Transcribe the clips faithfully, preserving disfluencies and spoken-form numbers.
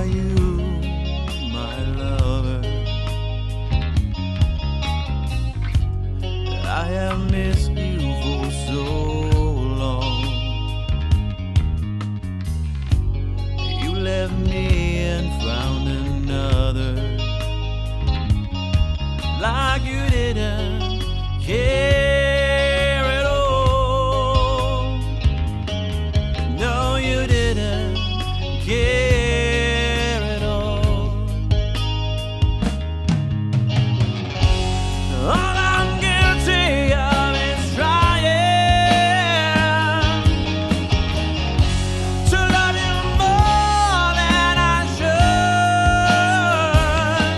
are you, my lover? I have missed you for so long. You left me and found another, like you didn't care at all. No, you didn't care at all. All I'm guilty of is trying to love you more than I should,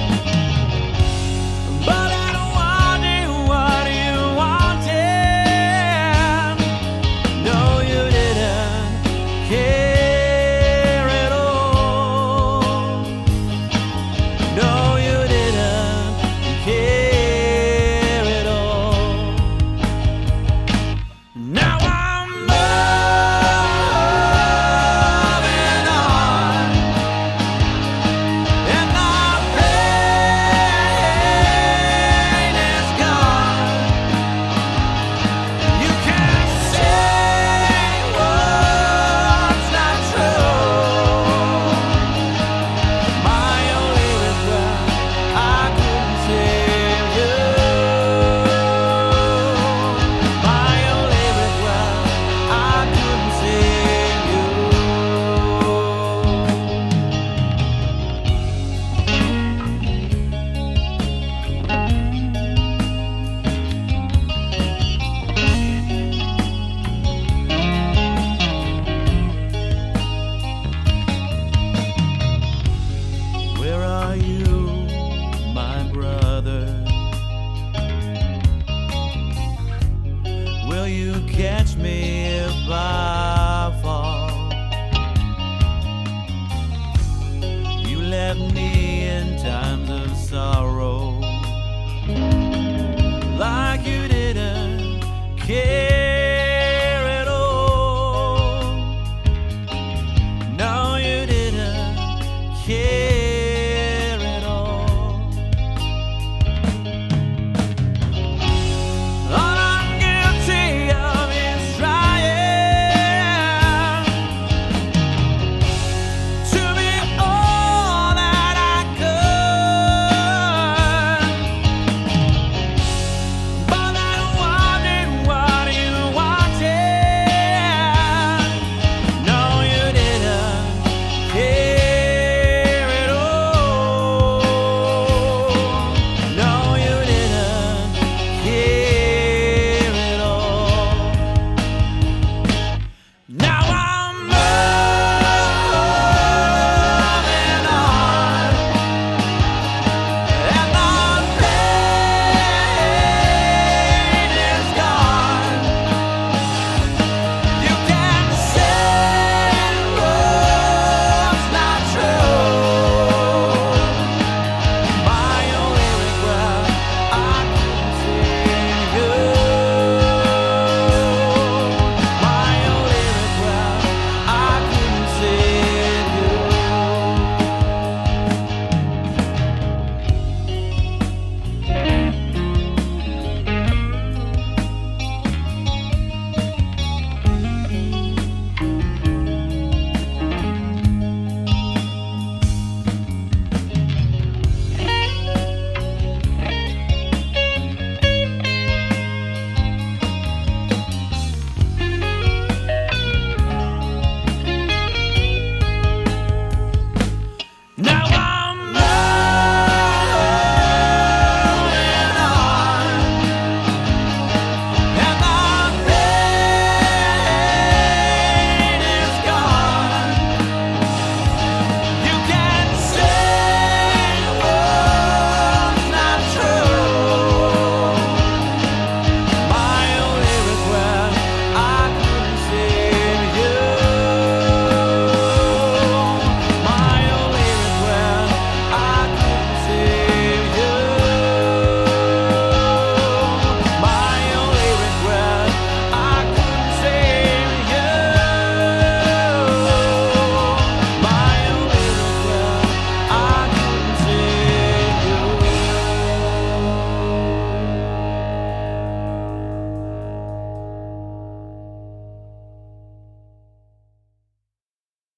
but I don't want you what you wanted. No, you didn't care at all. No, you didn't care at all. Now I'm moving on, and my pain is gone. You can't say what's not true. My only regret, I couldn't save you. My only regret, I couldn't save you. Where are you, my brother? Will you catch me if I fall? You left me in times of sorrow, like you didn't care.